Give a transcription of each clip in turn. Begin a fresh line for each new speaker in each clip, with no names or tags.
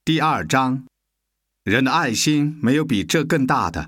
第2章，人的爱心没有比这更大的。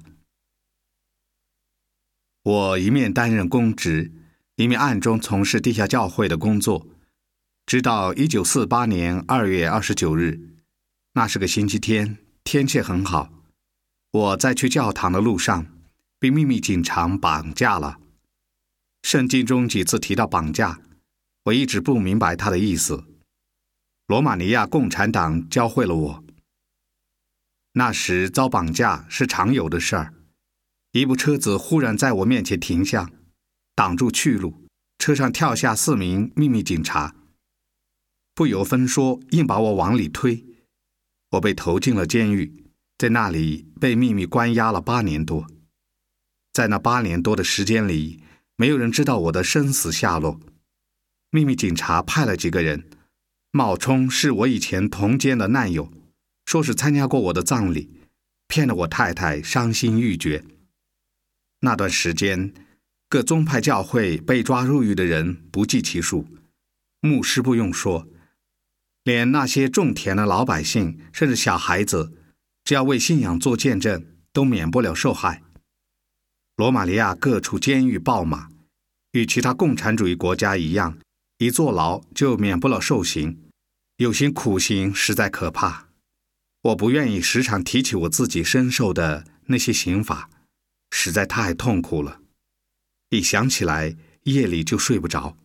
我一面担任公职，一面暗中从事地下教会的工作，直到1948年2月29日，那是个星期天，天气很好。我在去教堂的路上，被秘密警察绑架了。圣经中几次提到绑架，我一直不明白它的意思。罗马尼亚共产党教会了我。那时遭绑架是常有的事儿。一部车子忽然在我面前停下，挡住去路，车上跳下4名秘密警察，不由分说硬把我往里推。我被投进了监狱，在那里被秘密关押了8年多。在那8年多的时间里，没有人知道我的生死下落。秘密警察派了几个人，冒充是我以前同监的难友，说是参加过我的葬礼，骗得我太太伤心欲绝。那段时间，各宗派教会被抓入狱的人不计其数，牧师不用说，连那些种田的老百姓，甚至小孩子，只要为信仰做见证，都免不了受害。罗马尼亚各处监狱爆满，与其他共产主义国家一样，一坐牢就免不了受刑，有些苦刑实在可怕。我不愿意时常提起我自己身受的那些刑罚，实在太痛苦了，一想起来夜里就睡不着。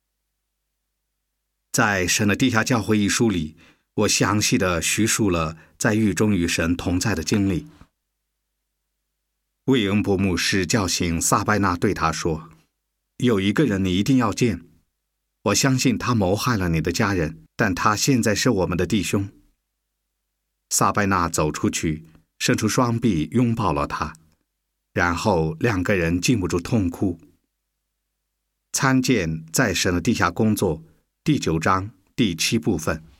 在《神的地下教会》一书里，我详细地叙述了在狱中与神同在的经历。魏恩伯牧师叫醒撒拜纳，对他说，有一个人你一定要见，我相信他谋害了你的家人，但他现在是我们的弟兄。撒拜纳走出去，伸出双臂拥抱了他，然后2个人禁不住痛哭。参见在神的地下工作第9章第7部分。